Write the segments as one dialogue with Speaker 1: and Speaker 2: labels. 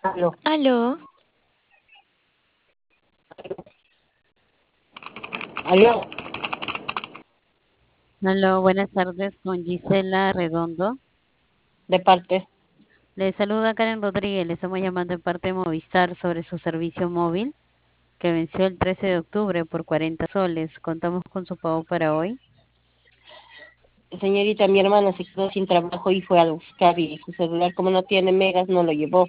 Speaker 1: Aló,
Speaker 2: Aló,
Speaker 1: aló,
Speaker 3: Hola, buenas tardes con Gisela Redondo.
Speaker 1: de parte.
Speaker 3: Le saluda Karen Rodríguez. Le estamos llamando en parte de Movistar sobre su servicio móvil que venció el 13 de octubre por 40 soles. Contamos con su pago para hoy.
Speaker 1: Señorita, mi hermana se quedó sin trabajo y fue a buscar y su celular, como no tiene megas, no lo llevó.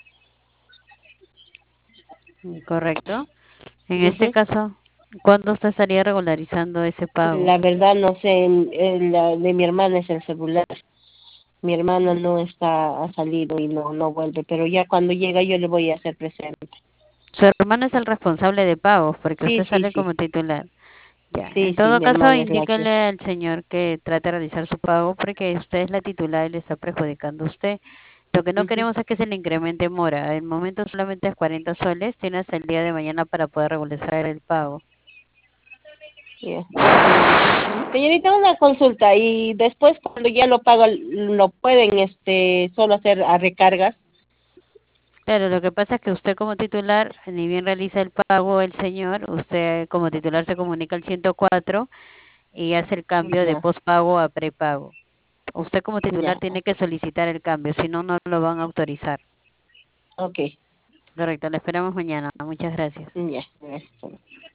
Speaker 3: ¿Correcto? En este
Speaker 1: Ujú.
Speaker 3: caso, ¿cuándo usted estaría regularizando ese pago?
Speaker 1: La verdad no sé, la de mi hermana es el celular. Mi hermana no está, ha salido y no vuelve, pero ya cuando llega yo le voy a hacer presente.
Speaker 3: Su hermano es el responsable de pagos porque
Speaker 1: Sí,
Speaker 3: usted
Speaker 1: sí,
Speaker 3: sale
Speaker 1: sí,
Speaker 3: como titular. Ya, en
Speaker 1: sí, sí,
Speaker 3: todo
Speaker 1: mi
Speaker 3: caso,
Speaker 1: hermana es la que...
Speaker 3: indíquele al señor que trate de realizar su pago porque usted es la titular y le está perjudicando a usted. Lo que no
Speaker 1: Ujú,
Speaker 3: queremos es que se le incremente mora. El momento solamente es 40 soles. Tiene hasta el día de mañana para poder regularizar el pago.
Speaker 1: ya, señorita. Señorita, una consulta y después cuando ya lo paga, lo pueden solo hacer a recargas.
Speaker 3: Claro, lo que pasa es que usted como titular, ni bien realiza el pago el señor, usted como titular se comunica al 104 y hace el cambio de
Speaker 1: Ya,
Speaker 3: postpago a prepago. Usted como titular
Speaker 1: ya,
Speaker 3: tiene que solicitar el cambio, si no, no lo van a autorizar.
Speaker 1: ok,
Speaker 3: Correcto, lo esperamos mañana. Muchas gracias.
Speaker 1: ya, gracias.